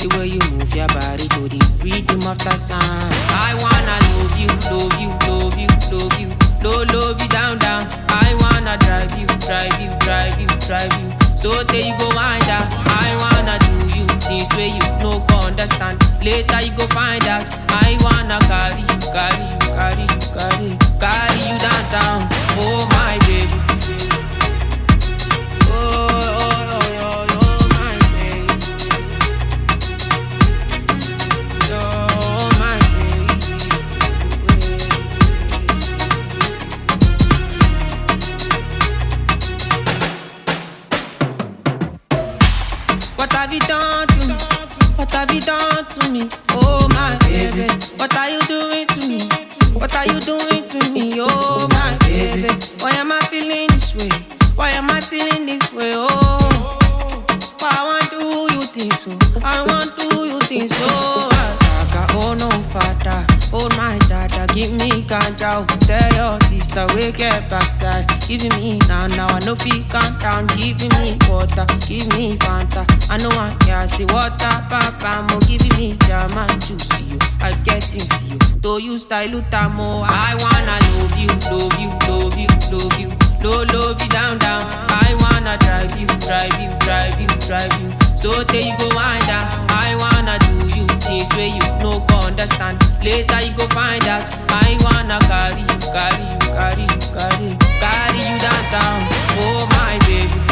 The way you move your body to the rhythm of the sound. I wanna love you, love you, love you, love you. Love you down, down. I wanna drive you, drive you, drive you, drive you. So there you go wind up. I wanna do you things where you no go understand. Later you go find out. I wanna carry you, carry you, carry you, carry you down, down. Oh my baby. What have you done to me? What have you done to me? Oh my baby, what are you doing to me? What are you doing to me? Oh my baby, why am I feeling this way? Why am I feeling this way? Oh, why I want to do you things so? I want to do you things so. Oh no, father, hold my dada, give me ganja. Tell your sister, wake up backside. Giving me now, I know feel calm down. Giving me water, give me Fanta. I know I can't see water, papa, mo giving me jam and juice, you. I get things, you. Do you style utamo? I wanna love you, love you, love you, love you. Love you down, down. I wanna drive you, drive you, drive you, drive you. So there you go wind up. I wanna do you things where you no go understand. Later you go find out. I wanna carry you, carry you, carry you, carry you down, down. Oh my baby.